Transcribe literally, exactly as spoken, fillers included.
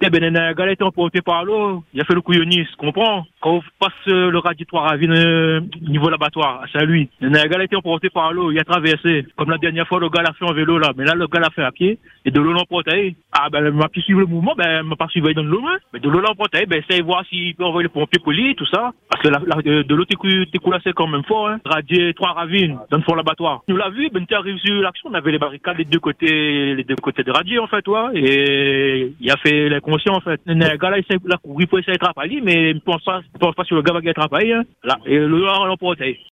Eh ben, un gars a été emporté par l'eau, il a fait le couillonnis, comprends? Quand on passe euh, le radiatoire à Ravine, euh, niveau l'abattoir, à Saint-Louis, un gars a été emporté par l'eau, il a traversé. Comme la dernière fois, le gars l'a fait en vélo là, mais là, le gars l'a fait à pied, et de l'eau l'emporté. Ah ben, m'a pas suivi le mouvement, ben, m'a pas suivi dans l'eau, hein. Mais de l'eau l'emporté, ben, essaye de voir s'il peut envoyer les pompiers polis, tout ça. Parce que la, la, de l'eau t'écoule assez quand même fort, hein. Radiatoire Ravine, dans le fond l'abattoir. Nous l'a vu, ben, t'es arrivé sur l'action, on avait les barricades des deux côtés, les deux côtés de radier, en fait, toi, et il a fait l'inconscient, en fait. Le gars là, il s'est couru pour essayer de trapper, mais il ne pense pas, il pense pas sur le gars qui a trapé, hein. Là, et le gars l'emporté.